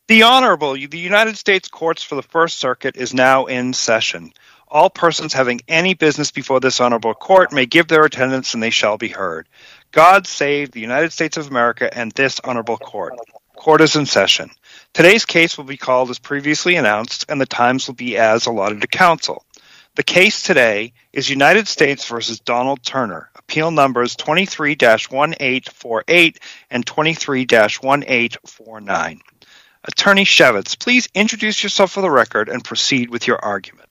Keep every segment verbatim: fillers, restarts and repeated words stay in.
The Honorable, the United States Courts for the First Circuit is now in session. All persons having any business before this Honorable Court may give their attendance and they shall be heard. God save the United States of America and this Honorable Court. Court is in session. Today's case will be called as previously announced, and the times will be as allotted to counsel. The case today is United States versus Donald Turner, appeal numbers twenty-three dash eighteen forty-eight and twenty-three dash eighteen forty-nine. Attorney Shevitz, please introduce yourself for the record and proceed with your argument.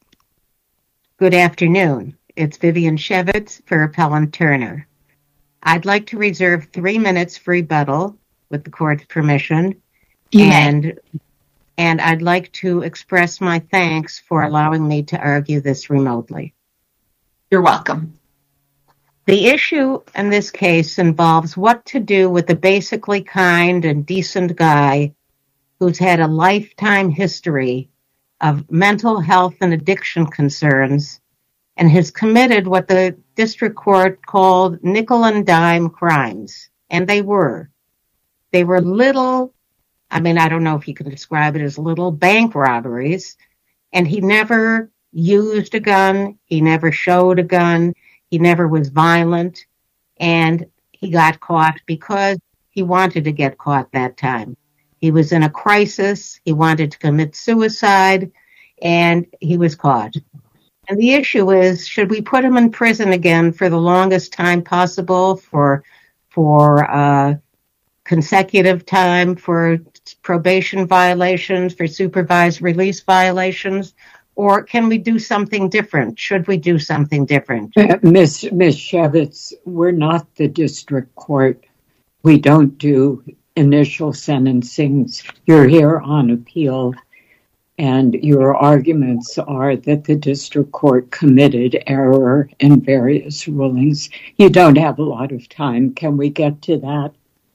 Good afternoon. It's Vivian Shevitz for Appellant Turner. I'd like to reserve three minutes for rebuttal with the court's permission. You and may. And I'd like to express my thanks for allowing me to argue this remotely. You're welcome. The issue in this case involves what to do with a basically kind and decent guy who's had a lifetime history of mental health and addiction concerns and has committed what the district court called nickel and dime crimes. And they were. They were little, I mean, I don't know if you can describe it as little bank robberies. And he never used a gun. He never showed a gun. He never was violent. And he got caught because he wanted to get caught that time. He was in a crisis. He wanted to commit suicide, and he was caught. And the issue is, should we put him in prison again for the longest time possible, for for uh, consecutive time, for probation violations, for supervised release violations, or can we do something different? Should we do something different? Uh, Miss Miss Shevitz, we're not the district court. We don't do initial sentencings. You're here on appeal, and your arguments are that the district court committed error in various rulings. You don't have a lot of time. Can we get to that?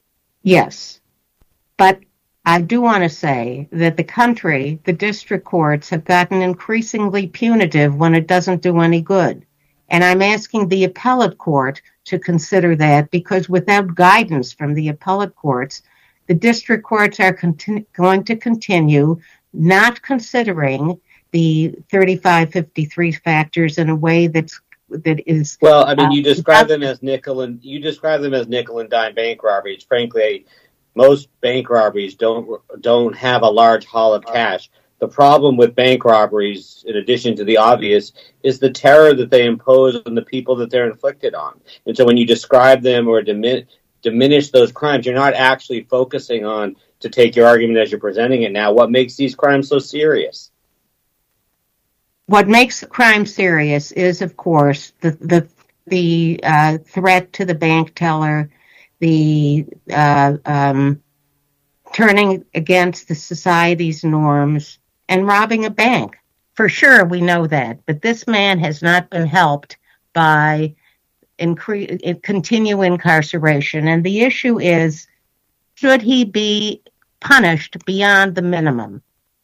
Yes. But I do want to say that the country, the district courts, have gotten increasingly punitive when it doesn't do any good. And I'm asking the appellate court to consider that, because without guidance from the appellate courts, the district courts are continu- going to continue not considering the thirty-five fifty-three factors in a way that's that is. Well, I mean, you uh, describe them as nickel and you describe them as nickel and dime bank robberies. Frankly, most bank robberies don't don't have a large haul of cash. The problem with bank robberies, in addition to the obvious, is the terror that they impose on the people that they're inflicted on. And so when you describe them or dimin- diminish those crimes, you're not actually focusing on, to take your argument as you're presenting it now, what makes these crimes so serious. What makes the crime serious is, of course, the the, the uh, threat to the bank teller, the uh, um, turning against the society's norms, and robbing a bank. For sure, we know that. But this man has not been helped by incre- continue incarceration. And the issue is, should he be punished beyond the minimum?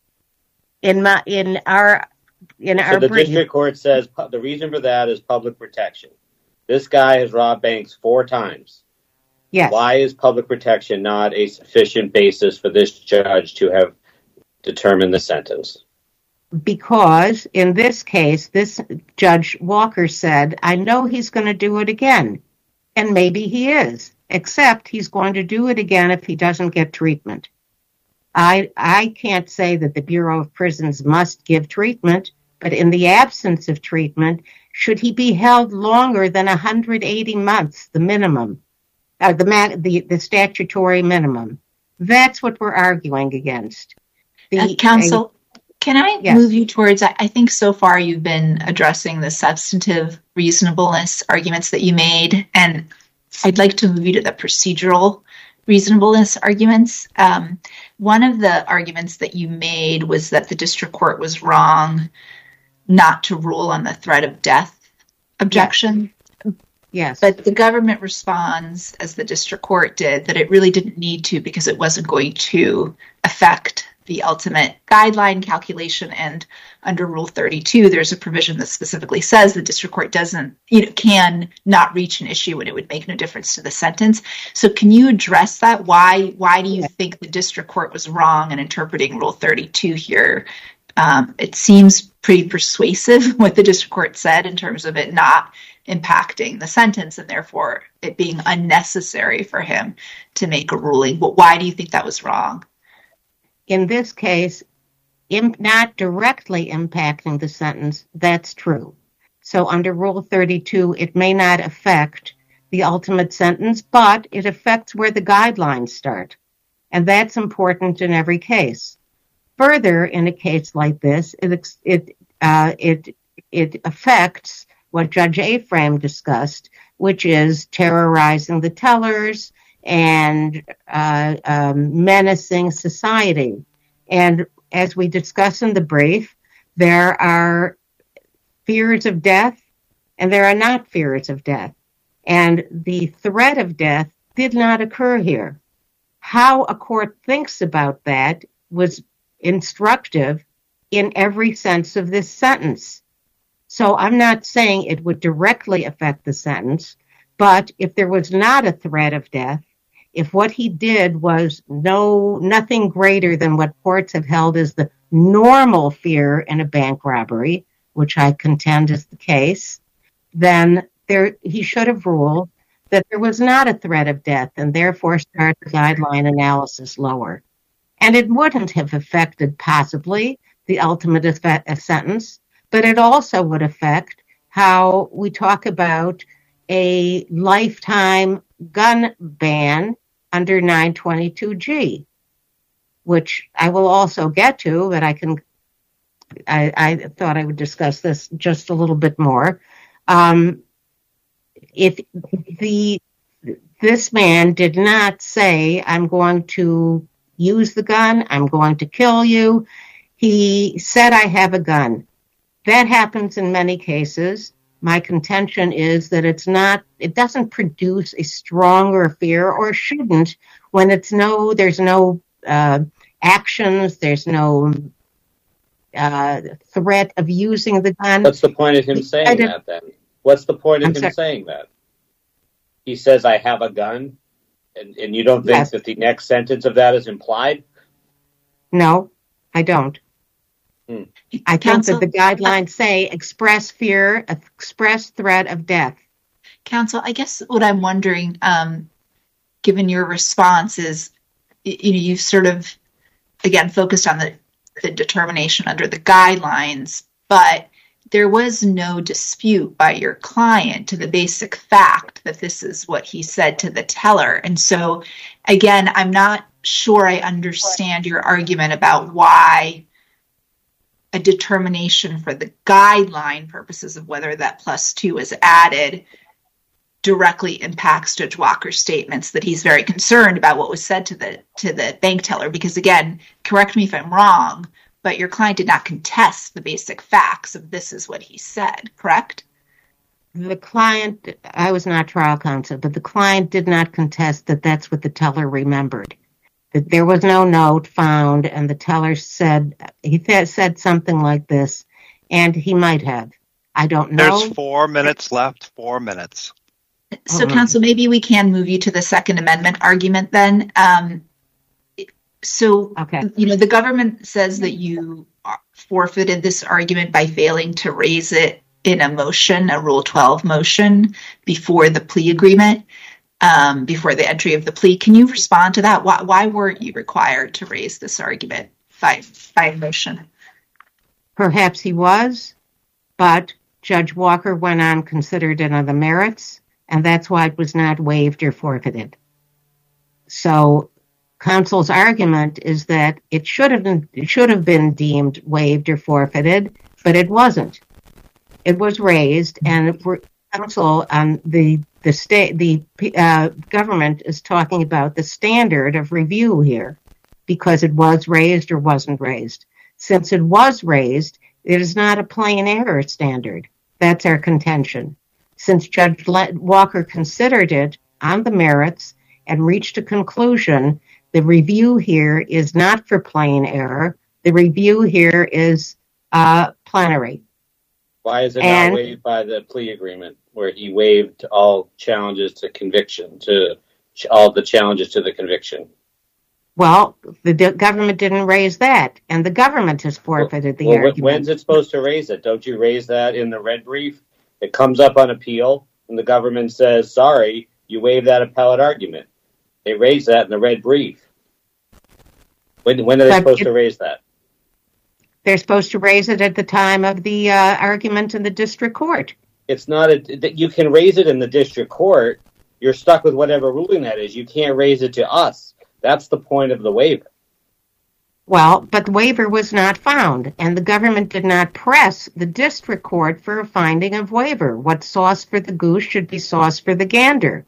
In my, in our, in so our the brief, district court says pu- the reason for that is public protection. This guy has robbed banks four times. yes. Why is public protection not a sufficient basis for this judge to have determined the sentence? Because in this case, this Judge Walker said, I know he's going to do it again. And maybe he is, except he's going to do it again if he doesn't get treatment. I I can't say that the Bureau of Prisons must give treatment, but in the absence of treatment, should he be held longer than one hundred eighty months, the minimum, uh, the, man, the the statutory minimum? That's what we're arguing against. The, uh, counsel, can I yes. move you towards, I, I think so far you've been addressing the substantive reasonableness arguments that you made, and I'd like to move you to the procedural reasonableness arguments. Um, one of the arguments that you made was that the district court was wrong not to rule on the threat of death objection. Yes. But the government responds, as the district court did, that it really didn't need to because it wasn't going to affect the ultimate guideline calculation. And under Rule thirty-two, there's a provision that specifically says the district court doesn't, you know, can not reach an issue when it would make no difference to the sentence. So can you address that? Why, why do you think the district court was wrong in interpreting Rule thirty-two here? Um, it seems pretty persuasive what the district court said in terms of it not impacting the sentence and therefore it being unnecessary for him to make a ruling. But why do you think that was wrong? In this case, im- not directly impacting the sentence, that's true. So under Rule thirty-two, it may not affect the ultimate sentence, but it affects where the guidelines start. And that's important in every case. Further, in a case like this, it it uh, it it affects what Judge Aframe discussed, which is terrorizing the tellers and uh, um, menacing society. And as we discuss in the brief, there are fears of death and there are not fears of death. And the threat of death did not occur here. How a court thinks about that was instructive in every sense of this sentence. So I'm not saying it would directly affect the sentence, but if there was not a threat of death, if what he did was no nothing greater than what courts have held as the normal fear in a bank robbery, which I contend is the case, then there he should have ruled that there was not a threat of death and therefore start the guideline analysis lower. And it wouldn't have affected possibly the ultimate effect, sentence, but it also would affect how we talk about a lifetime gun ban under nine twenty-two G, which I will also get to, but I can. I, I thought I would discuss this just a little bit more. Um, if the this man did not say, "I'm going to use the gun, I'm going to kill you," he said, "I have a gun." That happens in many cases. My contention is that it's not, it doesn't produce a stronger fear, or shouldn't, when it's no, there's no uh, actions, there's no uh, threat of using the gun. What's the point of him saying that then? What's the point of I'm him sorry. saying that? He says, "I have a gun," and, and you don't think yes. that the next sentence of that is implied? No, I don't. Hmm. I Counsel, think that the guidelines say express fear, express threat of death. Counsel, I guess what I'm wondering, um, given your response, is you know you've sort of again focused on the, the determination under the guidelines, but there was no dispute by your client to the basic fact that this is what he said to the teller. And so, again, I'm not sure I understand your argument about why a determination for the guideline purposes of whether that plus two is added directly impacts Judge Walker's statements that he's very concerned about what was said to the to the bank teller. Because again, correct me if I'm wrong, but your client did not contest the basic facts of this is what he said, correct? The client, I was not trial counsel, but the client did not contest that that's what the teller remembered. That there was no note found, and the teller said, he th- said something like this, and he might have. I don't know. There's four minutes left, four minutes. So, mm-hmm. Counsel, maybe we can move you to the Second Amendment argument then. Um, so, okay. you know, the government says that you forfeited this argument by failing to raise it in a motion, a Rule twelve motion, before the plea agreement. Um, before the entry of the plea. Can you respond to that? Why, why weren't you required to raise this argument by, by motion? Perhaps he was, but Judge Walker went on, considered it on the merits, and that's why it was not waived or forfeited. So counsel's argument is that it should have been, it should have been deemed waived or forfeited, but it wasn't. It was raised, and counsel on the the state the uh, government is talking about the standard of review here, because it was raised or wasn't raised. Since it was raised, it is not a plain error standard. That's our contention. Since Judge Le- Walker considered it on the merits and reached a conclusion The review here is not for plain error. The review here is uh, plenary. Why is it And- not waived by the plea agreement, where he waived all challenges to conviction, to ch- all the challenges to the conviction? Well, the d- government didn't raise that, and the government has forfeited the Well, wh- argument. when's it supposed to raise it? Don't you raise that in the red brief? It comes up on appeal, and the government says, sorry, you waived that appellate argument. They raise that in the red brief. When, when are they But supposed it- to raise that? They're supposed to raise it at the time of the uh, argument in the district court. It's not a, that you can raise it in the district court. You're stuck with whatever ruling that is. You can't raise it to us. That's the point of the waiver. Well, but the waiver was not found, and the government did not press the district court for a finding of waiver. What's sauce for the goose should be sauce for the gander.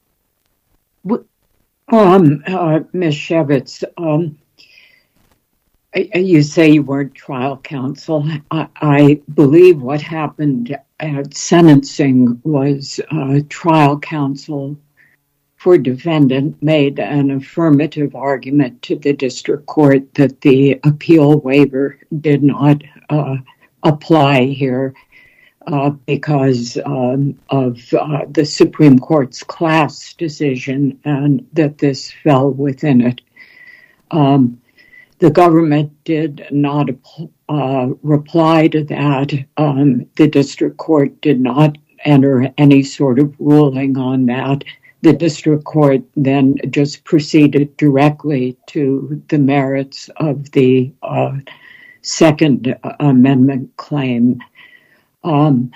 Um, uh, Miz Shevitz, um, you say you weren't trial counsel. I, I believe what happened at sentencing was uh, trial counsel for defendant made an affirmative argument to the district court that the appeal waiver did not uh, apply here uh, because um, of uh, the Supreme Court's class decision, and that this fell within it. Um, the government did not uh, reply to that. Um, the district court did not enter any sort of ruling on that. The district court then just proceeded directly to the merits of the uh, Second Amendment claim. Um,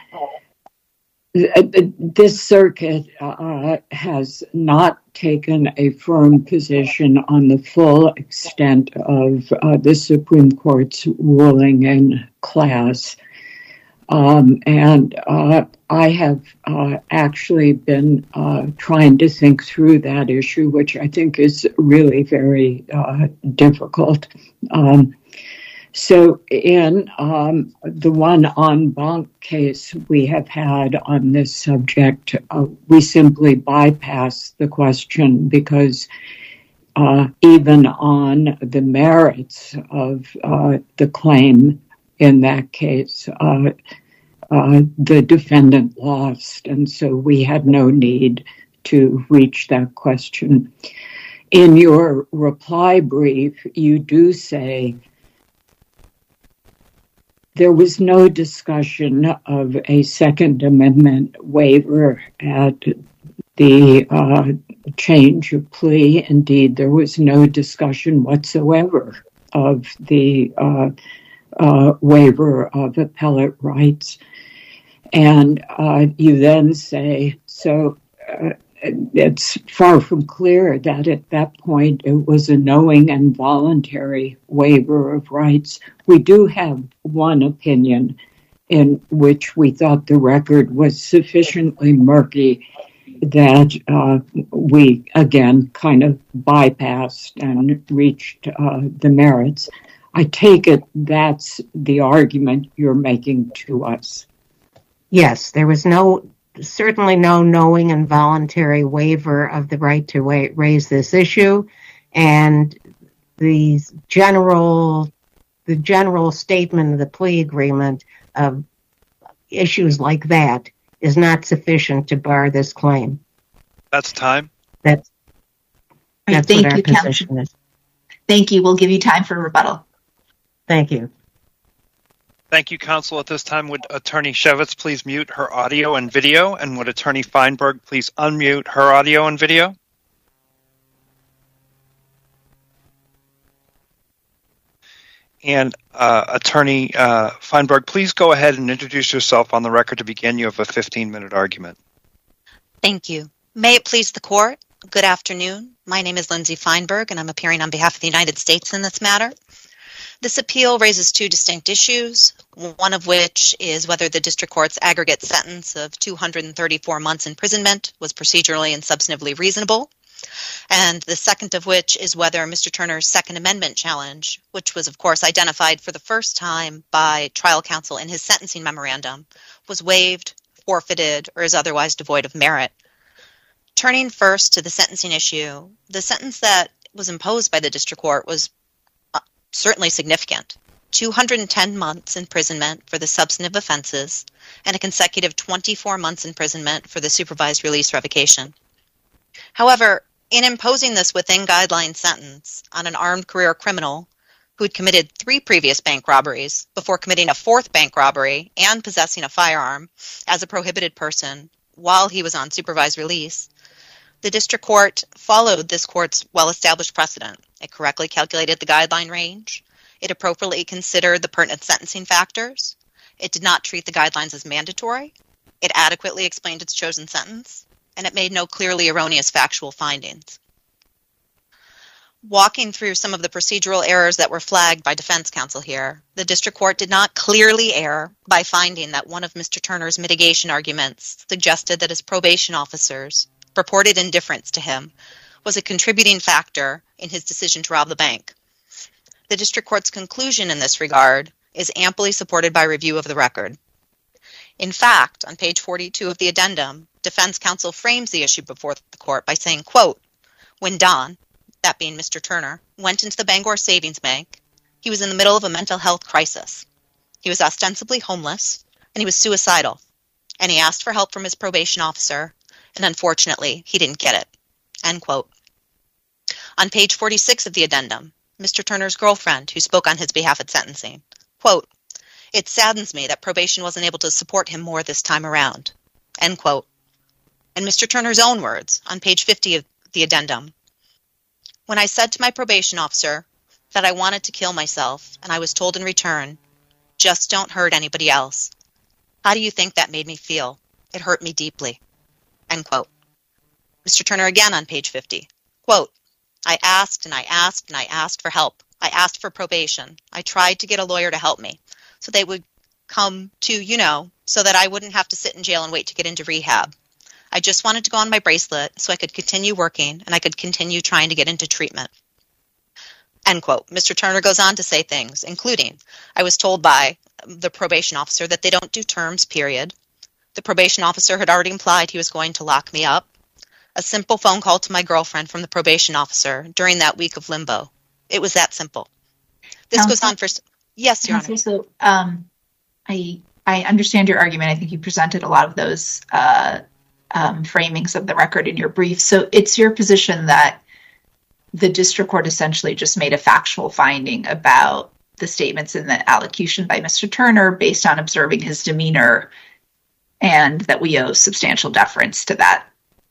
this circuit uh, has not taken a firm position on the full extent of uh, the Supreme Court's ruling in class. Um, and uh, I have uh, actually been uh, trying to think through that issue, which I think is really very uh, difficult. Um, so in um, the one en banc case we have had on this subject, uh, we simply bypass the question because uh, even on the merits of uh, the claim in that case, uh, uh, the defendant lost, and so we had no need to reach that question. In your reply brief, you do say there was no discussion of a Second Amendment waiver at the uh, change of plea. Indeed, there was no discussion whatsoever of the uh, Uh, waiver of appellate rights. And uh, you then say, so uh, it's far from clear that at that point it was a knowing and voluntary waiver of rights. We do have one opinion in which we thought the record was sufficiently murky that uh, we, again, kind of bypassed and reached uh, the merits. I take it that's the argument you're making to us. Yes, there was no, certainly no knowing and voluntary waiver of the right to wa- raise this issue, and the general, the general statement of the plea agreement of issues like that is not sufficient to bar this claim. That's time. That's that's Thank what our you, position Counsel. is. Thank you. We'll give you time for rebuttal. Thank you. Thank you, counsel. At this time, would Attorney Shevitz please mute her audio and video, and would Attorney Feinberg please unmute her audio and video? And uh, Attorney uh, Feinberg, please go ahead and introduce yourself on the record to begin. You have a fifteen-minute argument. Thank you. May it please the court, good afternoon. My name is Lindsay Feinberg, and I'm appearing on behalf of the United States in this matter. This appeal raises two distinct issues, one of which is whether the district court's aggregate sentence of two hundred thirty-four months imprisonment was procedurally and substantively reasonable, and the second of which is whether Mister Turner's Second Amendment challenge, which was, of course, identified for the first time by trial counsel in his sentencing memorandum, was waived, forfeited, or is otherwise devoid of merit. Turning first to the sentencing issue, the sentence that was imposed by the district court was uh, certainly significant. two hundred ten months imprisonment for the substantive offenses and a consecutive twenty-four months imprisonment for the supervised release revocation. However, in imposing this within guideline sentence on an armed career criminal who had committed three previous bank robberies before committing a fourth bank robbery and possessing a firearm as a prohibited person while he was on supervised release, the district court followed this court's well-established precedent. It correctly calculated the guideline range. It appropriately considered the pertinent sentencing factors. It did not treat the guidelines as mandatory. It adequately explained its chosen sentence, and it made no clearly erroneous factual findings. Walking through some of the procedural errors that were flagged by defense counsel here, the district court did not clearly err by finding that one of Mister Turner's mitigation arguments suggested that his probation officers' purported indifference to him was a contributing factor in his decision to rob the bank. The district court's conclusion in this regard is amply supported by review of the record. In fact, on page forty-two of the addendum, defense counsel frames the issue before the court by saying, quote, "When Don," that being Mister Turner, "went into the Bangor Savings Bank, he was in the middle of a mental health crisis. He was ostensibly homeless, and he was suicidal. And he asked for help from his probation officer, and unfortunately, he didn't get it." End quote. On page forty-six of the addendum, Mister Turner's girlfriend, who spoke on his behalf at sentencing, quote, "It saddens me that probation wasn't able to support him more this time around." End quote. And Mister Turner's own words on page fifty of the addendum, "When I said to my probation officer that I wanted to kill myself, and I was told in return, 'Just don't hurt anybody else,' how do you think that made me feel? It hurt me deeply." End quote. Mister Turner again on page fifty, quote, "I asked and I asked and I asked for help. I asked for probation. I tried to get a lawyer to help me so they would come to, you know, so that I wouldn't have to sit in jail and wait to get into rehab. I just wanted to go on my bracelet so I could continue working and I could continue trying to get into treatment." End quote. Mister Turner goes on to say things, including, "I was told by the probation officer that they don't do terms, period. The probation officer had already implied he was going to lock me up. A simple phone call to my girlfriend from the probation officer during that week of limbo. It was that simple." This Counsel, goes on for... Yes, Your Honor. So um, I, I understand your argument. I think you presented a lot of those uh, um, framings of the record in your brief. So it's your position that the district court essentially just made a factual finding about the statements in the allocution by Mister Turner based on observing his demeanor, and that we owe substantial deference to that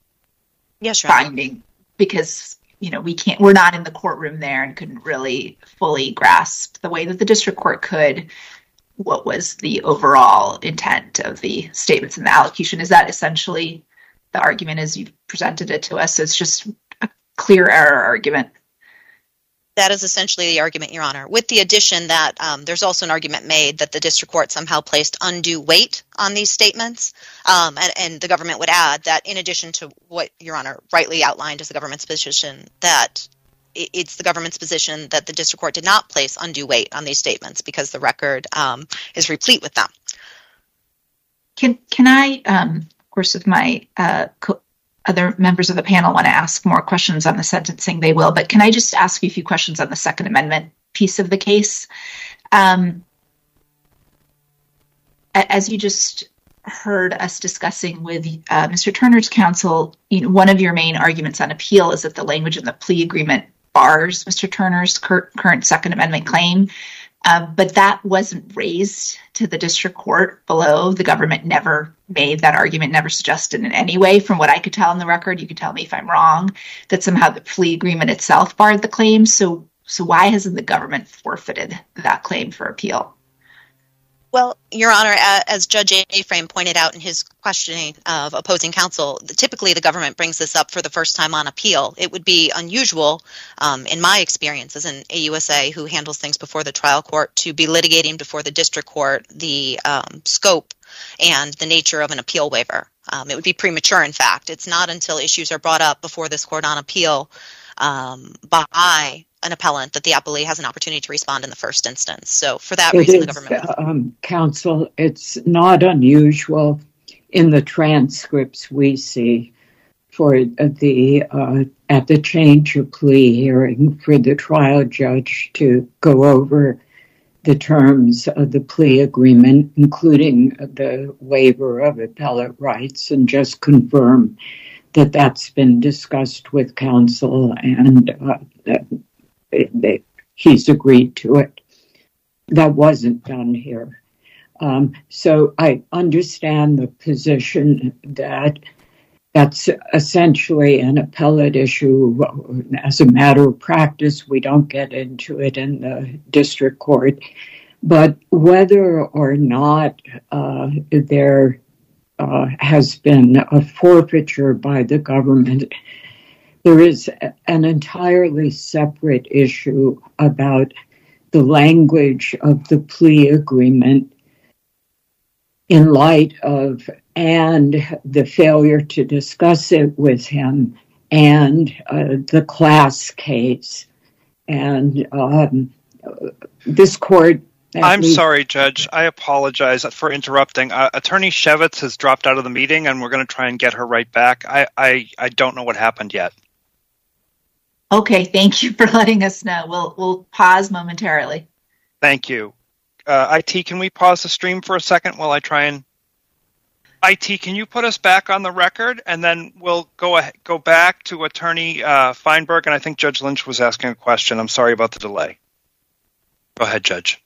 Yes, Your Honor. finding because, you know, we can't, we're not in the courtroom there and couldn't really fully grasp the way that the district court could what was the overall intent of the statements in the allocution. Is that essentially the argument as you've presented it to us? So it's just a clear error argument. That is essentially the argument, Your Honor, with the addition that um, there's also an argument made that the district court somehow placed undue weight on these statements. Um, and, and the government would add that in addition to what Your Honor rightly outlined as the government's position, that it's the government's position that the district court did not place undue weight on these statements because the record um, is replete with them. Can, can I, um, of course, if my uh, co- other members of the panel want to ask more questions on the sentencing, they will. But can I just ask you a few questions on the Second Amendment piece of the case? Um, as you just heard us discussing with uh, Mister Turner's counsel, you know, one of your main arguments on appeal is that the language in the plea agreement bars Mister Turner's cur- current Second Amendment claim. Uh, but that wasn't raised to the district court below. The government never made that argument, never suggested in any way. From what I could tell in the record, you could tell me if I'm wrong, that somehow the plea agreement itself barred the claim. So, so why hasn't the government forfeited that claim for appeal? Well, Your Honor, as Judge Aframe pointed out in his questioning of opposing counsel, typically the government brings this up for the first time on appeal. It would be unusual, um, in my experience as an A U S A who handles things before the trial court, to be litigating before the district court the um, scope and the nature of an appeal waiver. Um, it would be premature, in fact. It's not until issues are brought up before this court on appeal um, by an appellant that the appellee has an opportunity to respond in the first instance. So for that it reason, is, the government... Um, counsel, it's not unusual in the transcripts we see for the uh, at the change of plea hearing for the trial judge to go over the terms of the plea agreement, including the waiver of appellate rights, and just confirm that that's been discussed with counsel and uh, that, that he's agreed to it. That wasn't done here. Um, so I understand the position that that's essentially an appellate issue. As a matter of practice, we don't get into it in the district court. But whether or not uh, there uh, has been a forfeiture by the government, there is an entirely separate issue about the language of the plea agreement in light of and the failure to discuss it with him and uh, the class case. And um, this court... I'm least- sorry, Judge. I apologize for interrupting. Uh, Attorney Shevitz has dropped out of the meeting, and we're going to try and get her right back. I, I, I don't know what happened yet. Okay, thank you for letting us know. We'll, we'll pause momentarily. Thank you. Uh, I T, can we pause the stream for a second while I try and... I T, can you put us back on the record, and then we'll go ahead, go back to Attorney uh, Feinberg, and I think Judge Lynch was asking a question. I'm sorry about the delay. Go ahead, Judge.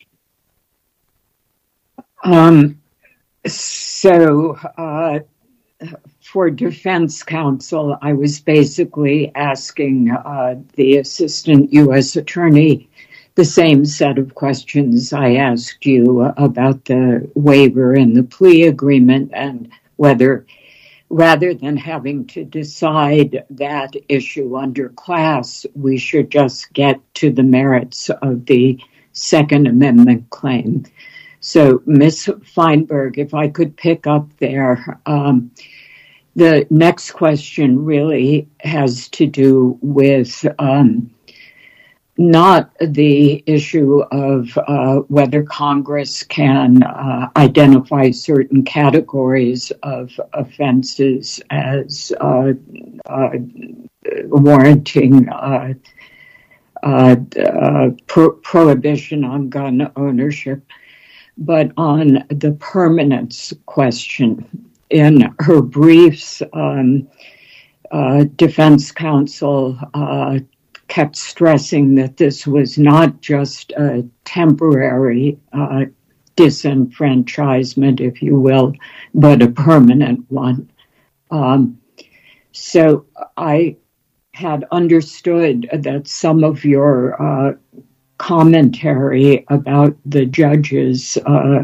Um. So, uh, for defense counsel, I was basically asking uh, the assistant U S attorney the same set of questions I asked you about the waiver and the plea agreement, and whether, rather than having to decide that issue under class, we should just get to the merits of the Second Amendment claim. So, Miz Feinberg, if I could pick up there, um, the next question really has to do with um, not the issue of uh, whether Congress can uh, identify certain categories of offenses as uh, uh, warranting uh, uh, uh, pro- prohibition on gun ownership, but on the permanence question. In her briefs, um, uh, defense counsel uh, kept stressing that this was not just a temporary uh, disenfranchisement, if you will, but a permanent one. Um, so I had understood that some of your uh, commentary about the judge's uh,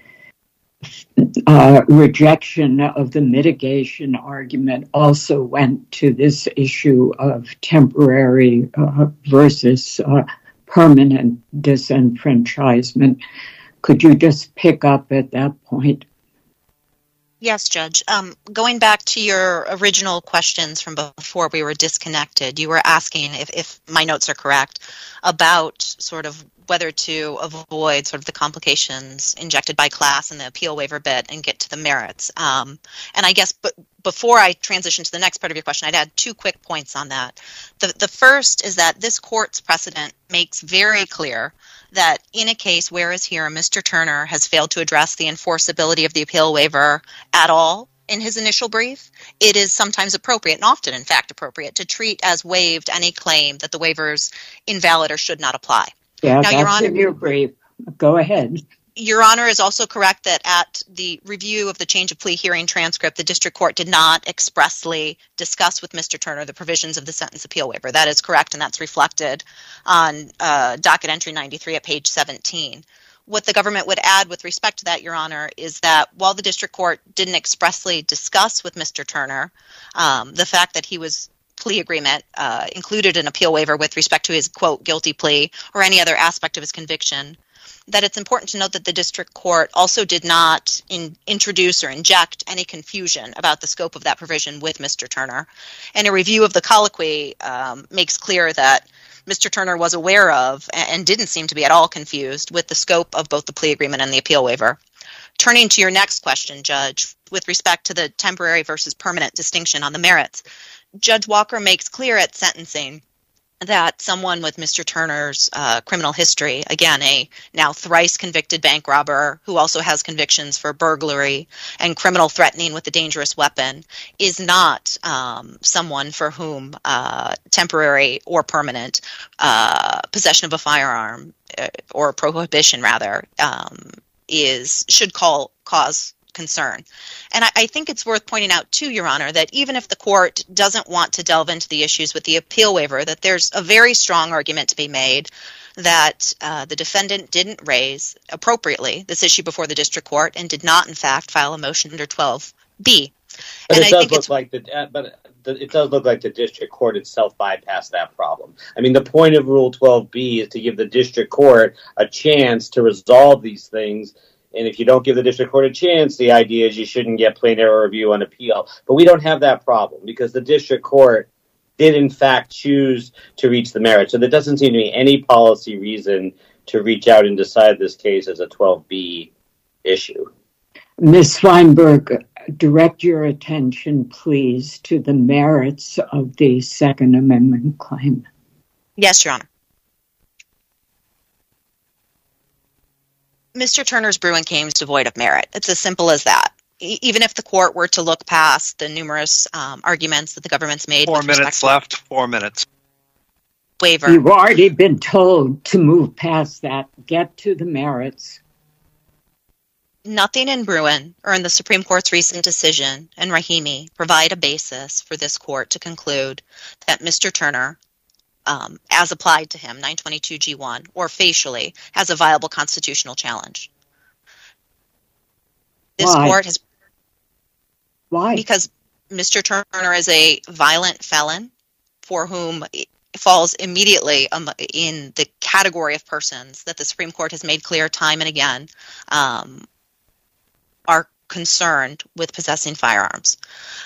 uh, rejection of the mitigation argument also went to this issue of temporary uh, versus uh, permanent disenfranchisement. Could you just pick up at that point? Yes, Judge. Um, going back to your original questions from before we were disconnected, you were asking, if, if my notes are correct, about sort of whether to avoid sort of the complications injected by class and the appeal waiver bit and get to the merits. Um, and I guess but before I transition to the next part of your question, I'd add two quick points on that. The, the first is that this court's precedent makes very clear that in a case where, as here, Mister Turner has failed to address the enforceability of the appeal waiver at all in his initial brief, it is sometimes appropriate, and often, in fact, appropriate, to treat as waived any claim that the waiver is invalid or should not apply. Yeah, now, that's Your Honor, in your brief. Go ahead. Your Honor is also correct that at the review of the change of plea hearing transcript, the district court did not expressly discuss with Mister Turner the provisions of the sentence appeal waiver. That is correct, and that's reflected on uh, docket entry ninety-three at page seventeen. What the government would add with respect to that, Your Honor, is that while the district court didn't expressly discuss with Mister Turner um, the fact that he was plea agreement uh, included an appeal waiver with respect to his, quote, guilty plea or any other aspect of his conviction, that it's important to note that the district court also did not in, introduce or inject any confusion about the scope of that provision with Mister Turner. And a review of the colloquy um, makes clear that Mister Turner was aware of and didn't seem to be at all confused with the scope of both the plea agreement and the appeal waiver. turning to your next question, Judge, with respect to the temporary versus permanent distinction on the merits, Judge Walker makes clear at sentencing that someone with Mister Turner's uh, criminal history, again, a now thrice convicted bank robber who also has convictions for burglary and criminal threatening with a dangerous weapon, is not um, someone for whom uh, temporary or permanent uh, possession of a firearm uh, or prohibition, rather, um, is should call cause concern. And I, I think it's worth pointing out, too, Your Honor, that even if the court doesn't want to delve into the issues with the appeal waiver, that there's a very strong argument to be made that uh, the defendant didn't raise appropriately this issue before the district court and did not, in fact, file a motion under twelve B. But and it I does think look it's like the uh, but the, it does look like the district court itself bypassed that problem. I mean, the point of Rule twelve B is to give the district court a chance to resolve these things. And if you don't give the district court a chance, the idea is you shouldn't get plain error review on appeal. But we don't have that problem because the district court did, in fact, choose to reach the merits. So there doesn't seem to be any policy reason to reach out and decide this case as a twelve B issue. Miz Feinberg, direct your attention, please, to the merits of the Second Amendment claim. Yes, Your Honor. Mister Turner's Bruin claim is devoid of merit. It's as simple as that. E- even if the court were to look past the numerous um, arguments that the government's made. Four with minutes left. Four minutes. Waiver. You've already been told to move past that. Get to the merits. Nothing in Bruin or in the Supreme Court's recent decision in Rahimi provide a basis for this court to conclude that Mister Turner, Um, as applied to him, nine twenty-two G one, or facially, has a viable constitutional challenge. This Why? court has... Why? Because Mister Turner is a violent felon for whom it falls immediately um, in the category of persons that the Supreme Court has made clear time and again um, are concerned with possessing firearms.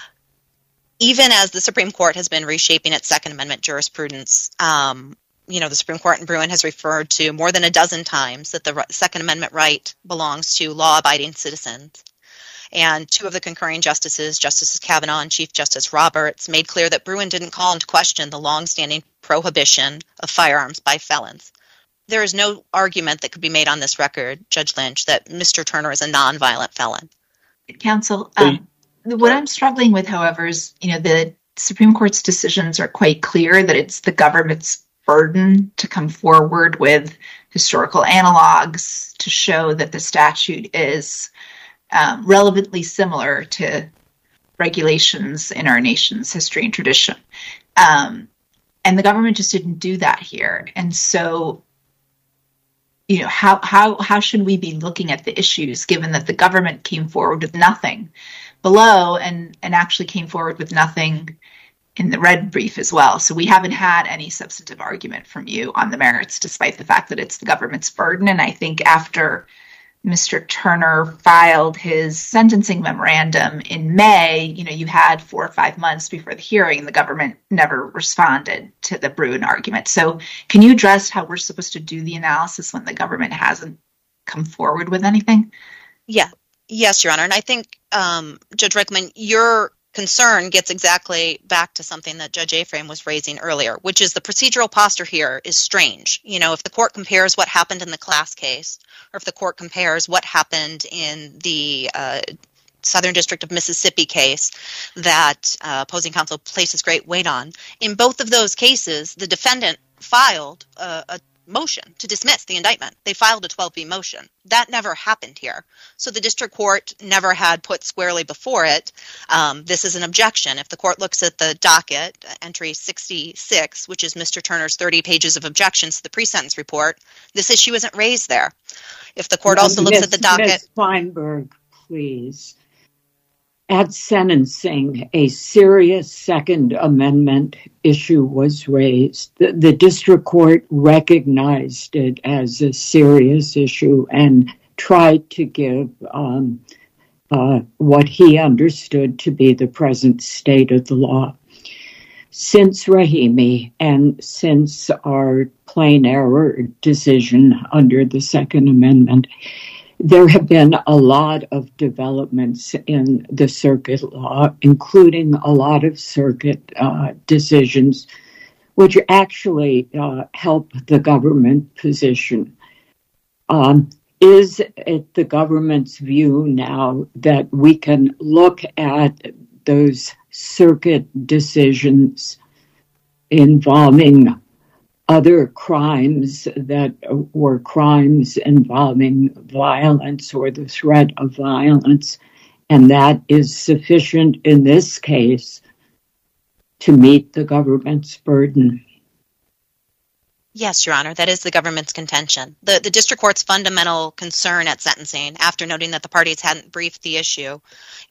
Even as the Supreme Court has been reshaping its Second Amendment jurisprudence, um, you know, the Supreme Court in Bruin has referred to more than a dozen times that the Second Amendment right belongs to law-abiding citizens. And two of the concurring justices, Justices Kavanaugh and Chief Justice Roberts, made clear that Bruin didn't call into question the long-standing prohibition of firearms by felons. There is no argument that could be made on this record, Judge Lynch, that Mister Turner is a non-violent felon. Counsel, um, what I'm struggling with, however, is, you know, the Supreme Court's decisions are quite clear that it's the government's burden to come forward with historical analogs to show that the statute is um, relevantly similar to regulations in our nation's history and tradition. Um, and the government just didn't do that here. And so, you know, how how how should we be looking at the issues given that the government came forward with nothing below and, and actually came forward with nothing in the red brief as well? So we haven't had any substantive argument from you on the merits, despite the fact that it's the government's burden. And I think after Mister Turner filed his sentencing memorandum in May, you know, you had four or five months before the hearing, the government never responded to the Bruin argument. So can you address how we're supposed to do the analysis when the government hasn't come forward with anything? Yeah. Yes, Your Honor. And I think, um, Judge Rickman, your concern gets exactly back to something that Judge Aframe was raising earlier, which is the procedural posture here is strange. You know, if the court compares what happened in the class case, or if the court compares what happened in the uh, Southern District of Mississippi case that uh, opposing counsel places great weight on, in both of those cases, the defendant filed a, a motion to dismiss the indictment. They filed a twelve B motion. That never happened here. So the district court never had put squarely before it, um, this is an objection. If the court looks at the docket, entry sixty-six, which is Mister Turner's thirty pages of objections to the pre-sentence report, this issue isn't raised there. If the court also looks Miz, at the docket... Miz Feinberg, please. At sentencing, a serious Second Amendment issue was raised. The, the district court recognized it as a serious issue and tried to give um, uh, what he understood to be the present state of the law. Since Rahimi and since our plain error decision under the Second Amendment, there have been a lot of developments in the circuit law, including a lot of circuit uh, decisions, which actually uh, help the government position. Um, is it the government's view now that we can look at those circuit decisions involving other crimes that were crimes involving violence or the threat of violence, and that is sufficient in this case to meet the government's burden? Yes, Your Honor, that is the government's contention. The, the district court's fundamental concern at sentencing, after noting that the parties hadn't briefed the issue,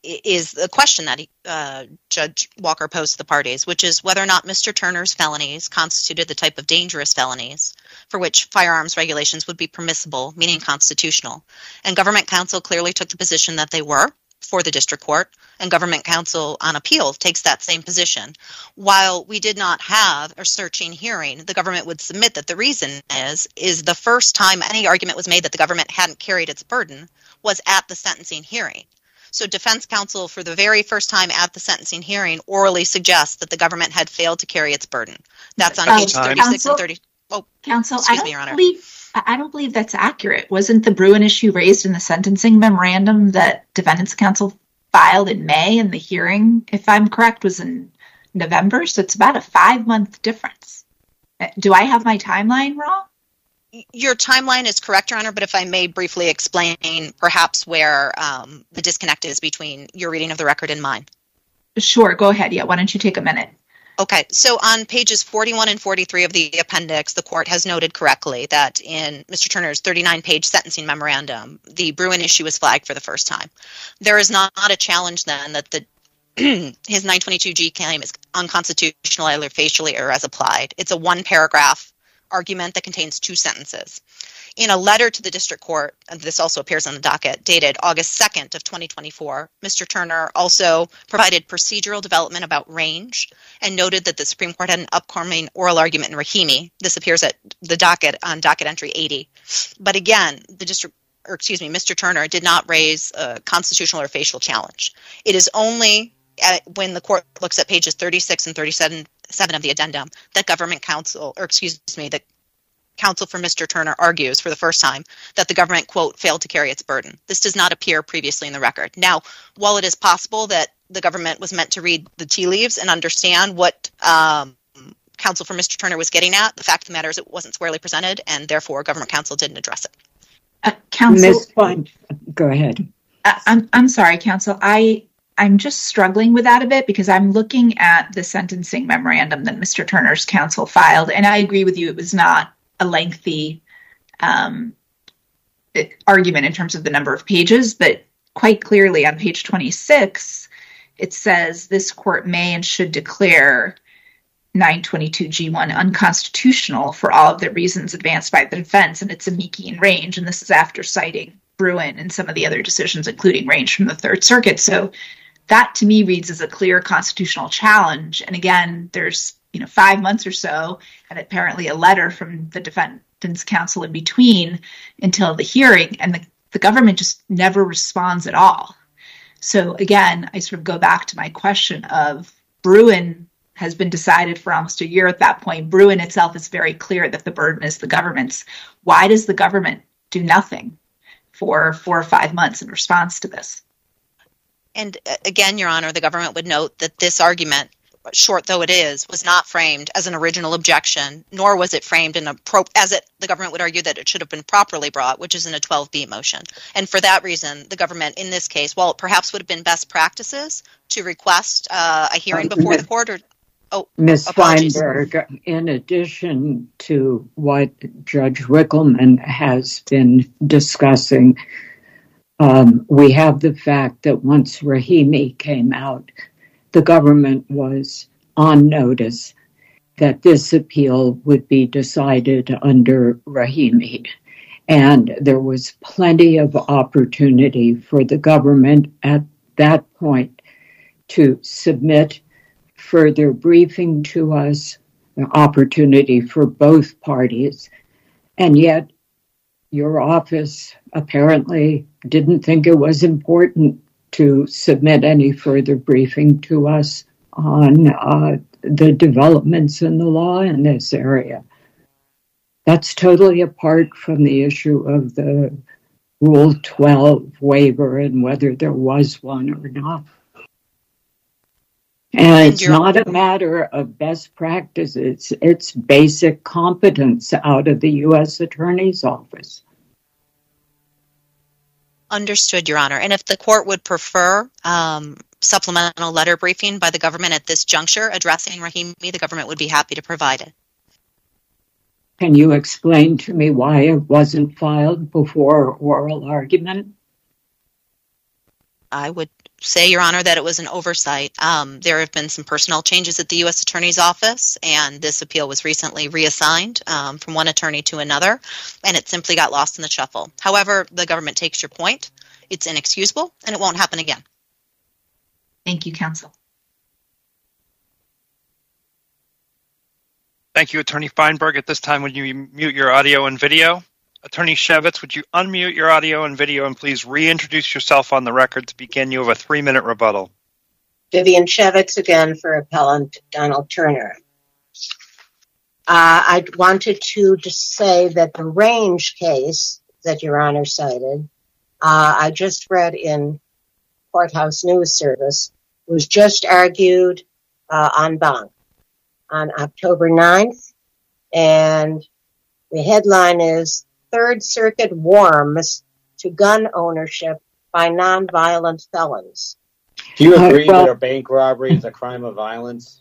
is the question that he, uh, Judge Walker posed to the parties, which is whether or not Mister Turner's felonies constituted the type of dangerous felonies for which firearms regulations would be permissible, meaning constitutional. And government counsel clearly took the position that they were for the district court, and government counsel on appeal takes that same position. While we did not have a searching hearing, the government would submit that the reason is, is the first time any argument was made that the government hadn't carried its burden was at the sentencing hearing. So defense counsel, for the very first time at the sentencing hearing, orally suggests that the government had failed to carry its burden. That's on Oh, page thirty-six counsel, and thirty. Oh, counsel, excuse I me, Your don't Honor. believe I don't believe that's accurate. Wasn't the Bruen issue raised in the sentencing memorandum that defendants counsel filed in May, and the hearing, if I'm correct, was in November? So it's about a five-month difference. Do I have my timeline wrong? Your timeline is correct, Your Honor, but if I may briefly explain perhaps where um, the disconnect is between your reading of the record and mine. Sure, go ahead. Yeah, why don't you take a minute? Okay, so on pages forty-one and forty-three of the appendix, the court has noted correctly that in Mister Turner's thirty-nine page sentencing memorandum, the Bruen issue was flagged for the first time. There is not a challenge then that the his nine twenty-two G claim is unconstitutional either facially or as applied. It's a one paragraph argument that contains two sentences. In a letter to the district court, and this also appears on the docket, dated August second of twenty twenty-four, Mister Turner also provided procedural development about range and noted that the Supreme Court had an upcoming oral argument in Rahimi. This appears at the docket on docket entry eighty. But again, the district, or excuse me, Mister Turner did not raise a constitutional or facial challenge. It is only at, when the court looks at pages thirty-six and thirty-seven seven of the addendum that government counsel, or excuse me, that counsel for Mister Turner argues for the first time that the government, quote, failed to carry its burden. This does not appear previously in the record. Now, while it is possible that the government was meant to read the tea leaves and understand what um, counsel for Mister Turner was getting at, the fact of the matter is it wasn't squarely presented, and therefore government counsel didn't address it. Uh, counsel, Miz Fine, go ahead. Uh, I'm I'm sorry, counsel. I I'm just struggling with that a bit because I'm looking at the sentencing memorandum that Mister Turner's counsel filed, and I agree with you. It was not a lengthy um, argument in terms of the number of pages, but quite clearly on page twenty-six, it says this court may and should declare nine twenty-two G one unconstitutional for all of the reasons advanced by the defense, and it's amici in range, and this is after citing Bruen and some of the other decisions, including range from the Third Circuit. So that to me reads as a clear constitutional challenge. And again, there's you know, five months or so, and apparently a letter from the defendant's counsel in between until the hearing, and the, the government just never responds at all. So again, I sort of go back to my question of Bruen has been decided for almost a year at that point. Bruen itself is very clear that the burden is the government's. Why does the government do nothing for four or five months in response to this? And again, Your Honor, the government would note that this argument, short though it is, was not framed as an original objection, nor was it framed in a pro as it the government would argue that it should have been properly brought, which is in a twelve B motion. And for that reason, the government in this case, while it perhaps would have been best practices to request uh, a hearing before the court, or oh, Miz apologies. Feinberg, in addition to what Judge Rickleman has been discussing, um, we have the fact that once Rahimi came out, the government was on notice that this appeal would be decided under Rahimi. And there was plenty of opportunity for the government at that point to submit further briefing to us, an opportunity for both parties. And yet your office apparently didn't think it was important to submit any further briefing to us on uh, the developments in the law in this area. That's totally apart from the issue of the Rule twelve waiver and whether there was one or not. And it's not a matter of best practices. It's basic competence out of the U S Attorney's Office. Understood, Your Honor. And if the court would prefer um, supplemental letter briefing by the government at this juncture addressing Rahimi, the government would be happy to provide it. Can you explain to me why it wasn't filed before oral argument? I would say, Your Honor, that it was an oversight. Um, there have been some personnel changes at the U S Attorney's Office, and this appeal was recently reassigned um, from one attorney to another, and it simply got lost in the shuffle. However, the government takes your point. It's inexcusable, and it won't happen again. Thank you, counsel. Thank you, Attorney Feinberg. At this time, would you mute your audio and video? Attorney Shevitz, would you unmute your audio and video and please reintroduce yourself on the record to begin? You have a three-minute rebuttal. Vivian Shevitz again for Appellant Donald Turner. Uh, I wanted to just say that the Range case that Your Honor cited, uh, I just read in Courthouse News Service, was just argued uh, en banc on October ninth, and the headline is Third Circuit Warms to Gun Ownership by Nonviolent Felons. Do you agree uh, well, that a bank robbery is a crime of violence?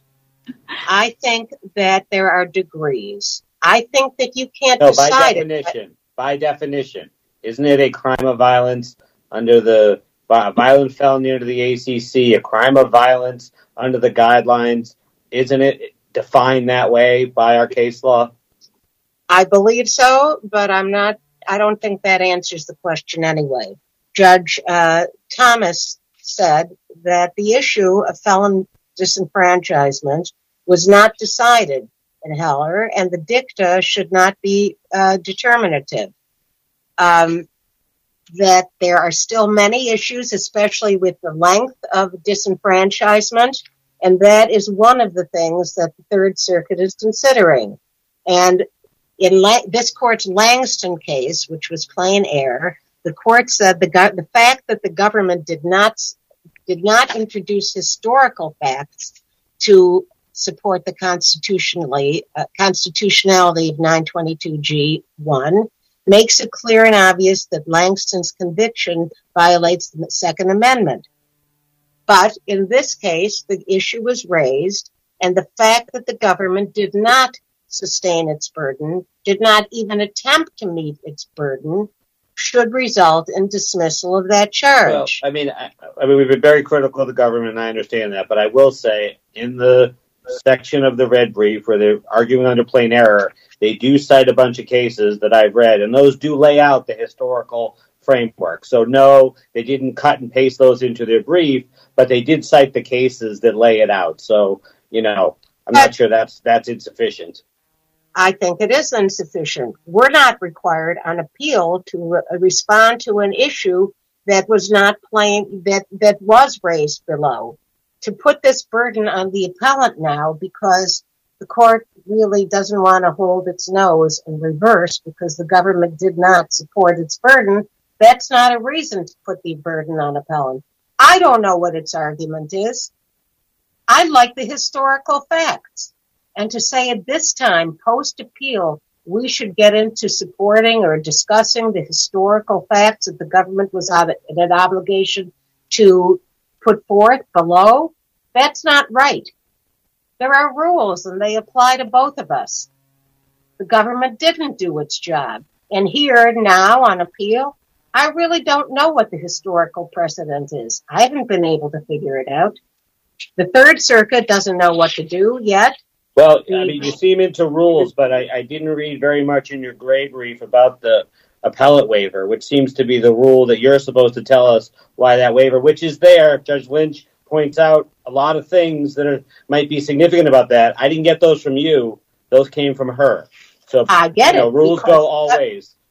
I think that there are degrees. I think that you can't no, decide by definition, it. But... By definition, isn't it a crime of violence under the uh, violent felony under the A C C, a crime of violence under the guidelines? Isn't it defined that way by our case law? I believe so, but I'm not, I don't think that answers the question anyway. Judge uh, Thomas said that the issue of felon disenfranchisement was not decided in Heller, and the dicta should not be uh, determinative. Um, that there are still many issues, especially with the length of disenfranchisement, and that is one of the things that the Third Circuit is considering. And in La- this court's Langston case, which was plain error, the court said the, go- the fact that the government did not did not introduce historical facts to support the constitutionally uh, constitutionality of nine twenty-two G one makes it clear and obvious that Langston's conviction violates the Second Amendment. But in this case, the issue was raised, and the fact that the government did not sustain its burden, did not even attempt to meet its burden, should result in dismissal of that charge. Well, I mean, I, I mean, we've been very critical of the government, and I understand that, but I will say, in the section of the red brief where they're arguing under plain error, they do cite a bunch of cases that I've read, and those do lay out the historical framework. So no, they didn't cut and paste those into their brief, but they did cite the cases that lay it out. So, you know, I'm not sure that's that's insufficient. I think it is insufficient. We're not required on appeal to re- respond to an issue that was not plain, that, that was raised below. To put this burden on the appellant now because the court really doesn't want to hold its nose in reverse because the government did not support its burden, that's not a reason to put the burden on appellant. I don't know what its argument is. I like the historical facts. And to say at this time, post-appeal, we should get into supporting or discussing the historical facts that the government was on an obligation to put forth below, that's not right. There are rules, and they apply to both of us. The government didn't do its job. And here, now, on appeal, I really don't know what the historical precedent is. I haven't been able to figure it out. The Third Circuit doesn't know what to do yet. Well, I mean, you seem into rules, but I, I didn't read very much in your gray brief about the appellate waiver, which seems to be the rule that you're supposed to tell us why that waiver, which is there. Judge Lynch points out a lot of things that are, might be significant about that. I didn't get those from you. Those came from her. So, I get you know, it. rules go all ways.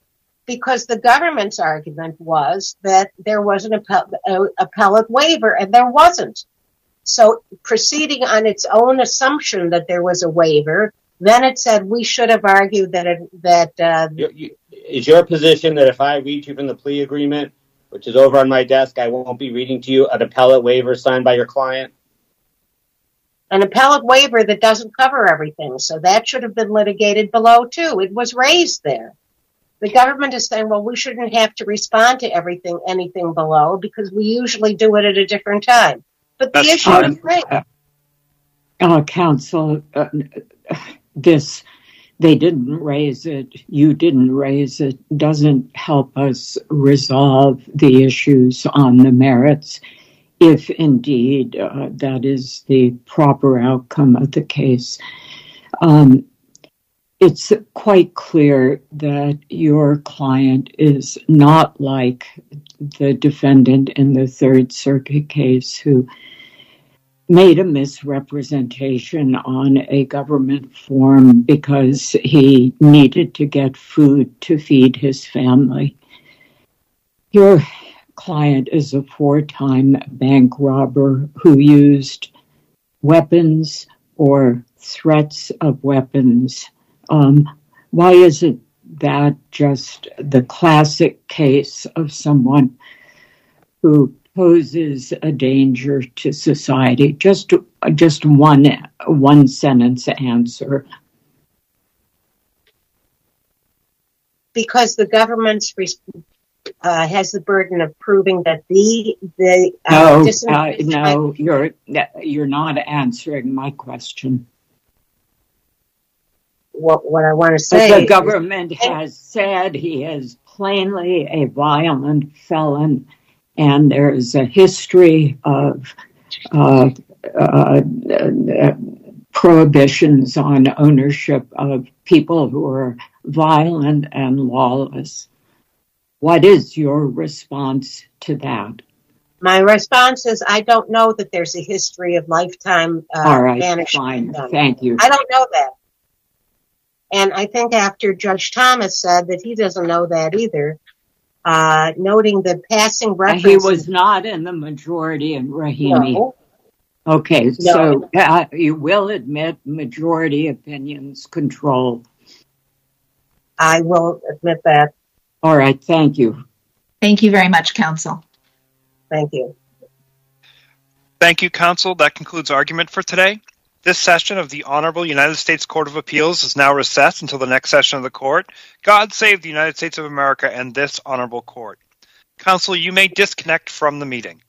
because the government's argument was that there was an appell- appellate waiver, and there wasn't. So proceeding on its own assumption that there was a waiver, then it said we should have argued that it, that uh, you, you, is your position that if I read you from the plea agreement, which is over on my desk, I won't be reading to you an appellate waiver signed by your client? An appellate waiver that doesn't cover everything, so that should have been litigated below too. It was raised there. The government is saying, well, we shouldn't have to respond to everything, anything below, because we usually do it at a different time. But the That's issue fine. is right. Uh, uh, counsel, uh, this, they didn't raise it, you didn't raise it, doesn't help us resolve the issues on the merits, if indeed uh, that is the proper outcome of the case. Um, it's quite clear that your client is not like the defendant in the Third Circuit case who made a misrepresentation on a government form because he needed to get food to feed his family. Your client is a four-time bank robber who used weapons or threats of weapons. Um, why isn't that just the classic case of someone who poses a danger to society? Just, just one, one sentence answer. Because the government's uh, has the burden of proving that the the uh, no, uh, disenfranchisement- no, you're you're not answering my question. What what I want to say, But the government is, has said he is plainly a violent felon, and there is a history of uh, uh, uh, prohibitions on ownership of people who are violent and lawless. What is your response to that? My response is I don't know that there's a history of lifetime uh, All right, banishment. fine. Thank you. I don't know that. And I think after Judge Thomas said that he doesn't know that either, uh, noting the passing reference. He was not in the majority in Rahimi. No. Okay, No. so uh, you will admit majority opinions control. I will admit that. All right, thank you. Thank you very much, counsel. Thank you. Thank you, counsel. That concludes argument for today. This session of the Honorable United States Court of Appeals is now recessed until the next session of the court. God save the United States of America and this honorable court. Counsel, you may disconnect from the meeting.